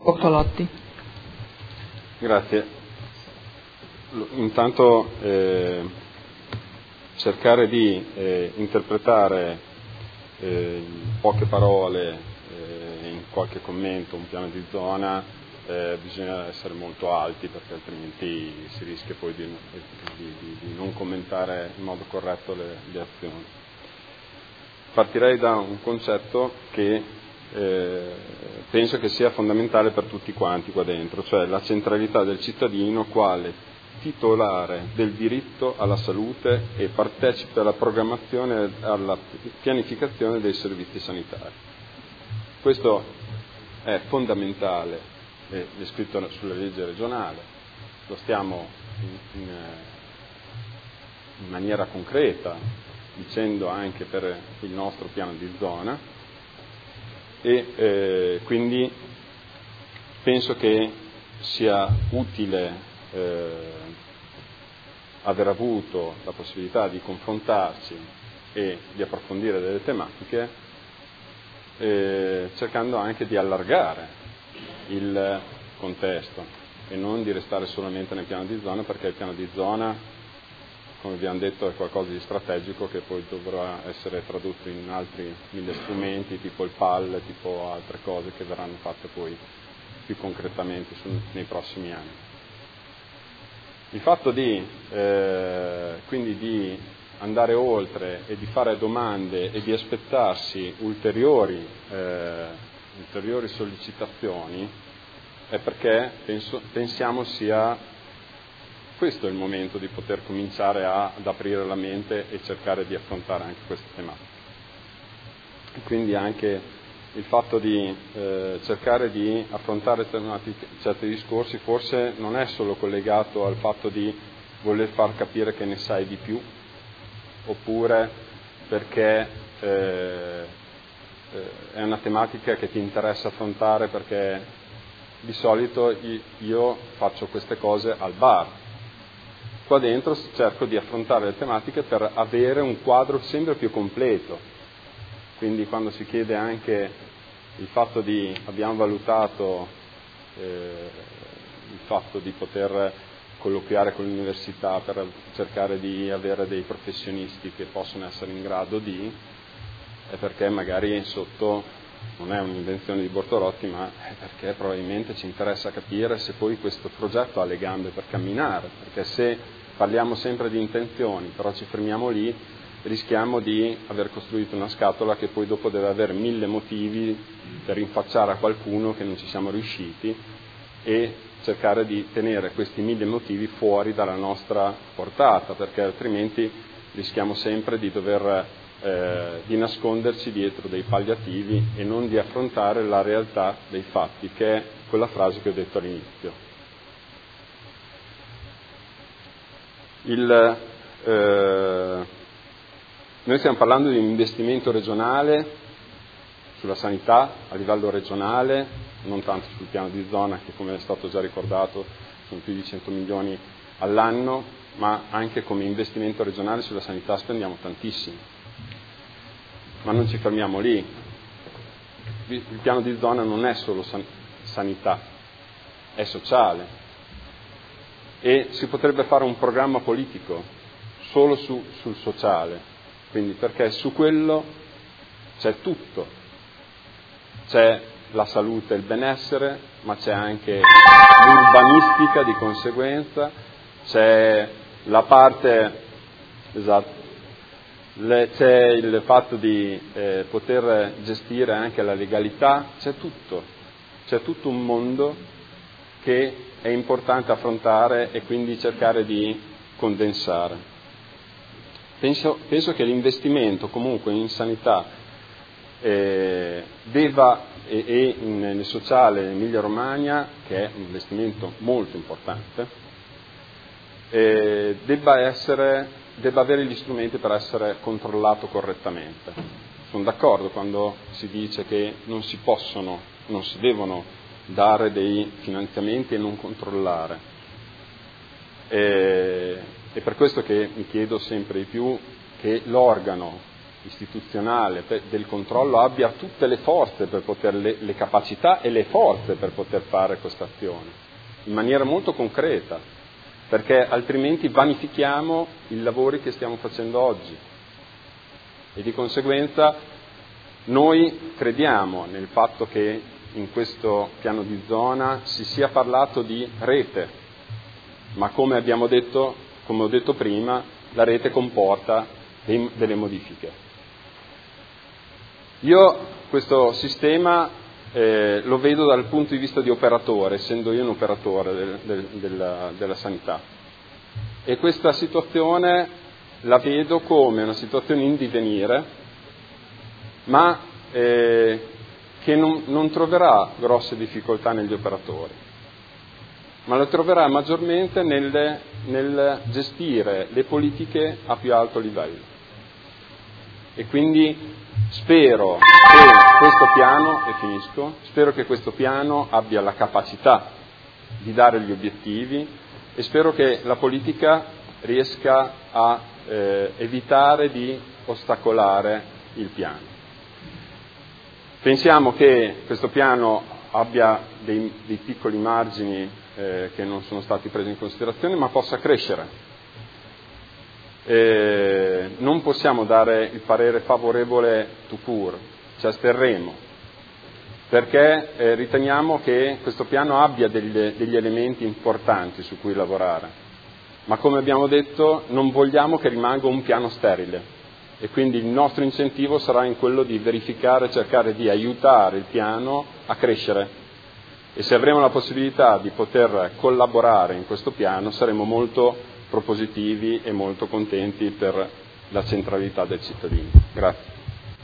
Bortolotti. Grazie. Intanto cercare di interpretare in poche parole, in qualche commento, un piano di zona, bisogna essere molto alti, perché altrimenti si rischia poi di non commentare in modo corretto le azioni. Partirei da un concetto che penso che sia fondamentale per tutti quanti qua dentro, cioè la centralità del cittadino quale titolare del diritto alla salute e partecipe alla programmazione e alla pianificazione dei servizi sanitari. Questo è fondamentale, è scritto sulla legge regionale, lo stiamo in maniera concreta dicendo anche per il nostro piano di zona, e quindi penso che sia utile aver avuto la possibilità di confrontarci e di approfondire delle tematiche, cercando anche di allargare il contesto e non di restare solamente nel piano di zona, perché il piano di zona, come abbiamo detto, è qualcosa di strategico che poi dovrà essere tradotto in altri 1000 strumenti, tipo il PAL, tipo altre cose che verranno fatte poi più concretamente nei prossimi anni. Il fatto quindi di andare oltre e di fare domande e di aspettarsi ulteriori sollecitazioni è perché pensiamo sia questo il momento di poter cominciare ad aprire la mente e cercare di affrontare anche queste tematiche. Quindi anche il fatto di cercare di affrontare certi discorsi forse non è solo collegato al fatto di voler far capire che ne sai di più, oppure perché è una tematica che ti interessa affrontare, perché di solito io faccio queste cose al bar. Qua dentro cerco di affrontare le tematiche per avere un quadro sempre più completo. Quindi quando si chiede anche il fatto abbiamo valutato il fatto di poter colloquiare con l'università per cercare di avere dei professionisti che possono essere in grado è perché magari sotto non è un'invenzione di Bortolotti, ma è perché probabilmente ci interessa capire se poi questo progetto ha le gambe per camminare, perché se parliamo sempre di intenzioni, però ci fermiamo lì, rischiamo di aver costruito una scatola che poi dopo deve avere 1000 motivi per rinfacciare a qualcuno che non ci siamo riusciti, e cercare di tenere questi 1000 motivi fuori dalla nostra portata, perché altrimenti rischiamo sempre di di nasconderci dietro dei palliativi e non di affrontare la realtà dei fatti, che è quella frase che ho detto all'inizio. Noi stiamo parlando di un investimento regionale sulla sanità a livello regionale, non tanto sul piano di zona, che come è stato già ricordato sono più di 100 milioni all'anno, ma anche come investimento regionale sulla sanità spendiamo tantissimo. Ma non ci fermiamo lì. Il piano di zona non è solo sanità, è sociale, e si potrebbe fare un programma politico solo sul sociale, quindi perché su quello c'è tutto, c'è la salute e il benessere, ma c'è anche l'urbanistica di conseguenza, c'è la parte, esatto, c'è il fatto di poter gestire anche la legalità, c'è tutto un mondo che è importante affrontare e quindi cercare di condensare. Penso che l'investimento comunque in sanità debba, e nel sociale in Emilia Romagna, che è un investimento molto importante, debba avere gli strumenti per essere controllato correttamente. Sono d'accordo quando si dice che non si devono dare dei finanziamenti e non controllare. È per questo che mi chiedo sempre di più che l'organo istituzionale del controllo abbia tutte le forze per poter, le capacità e le forze per poter fare questa azione, in maniera molto concreta, perché altrimenti vanifichiamo i lavori che stiamo facendo oggi. E di conseguenza noi crediamo nel fatto che in questo piano di zona si sia parlato di rete, ma come ho detto prima, la rete comporta delle modifiche. Io questo sistema lo vedo dal punto di vista di operatore, essendo io un operatore della sanità, e questa situazione la vedo come una situazione in divenire, ma che non troverà grosse difficoltà negli operatori, ma lo troverà maggiormente nel gestire le politiche a più alto livello. E quindi spero che questo piano abbia la capacità di dare gli obiettivi, e spero che la politica riesca a evitare di ostacolare il piano. Pensiamo che questo piano abbia dei piccoli margini che non sono stati presi in considerazione, ma possa crescere. Non possiamo dare il parere favorevole tout court, ci asterremo, perché riteniamo che questo piano abbia degli elementi importanti su cui lavorare, ma come abbiamo detto non vogliamo che rimanga un piano sterile, e quindi il nostro incentivo sarà in quello di verificare, cercare di aiutare il piano a crescere, e se avremo la possibilità di poter collaborare in questo piano saremo molto propositivi e molto contenti per la centralità del cittadino. Grazie.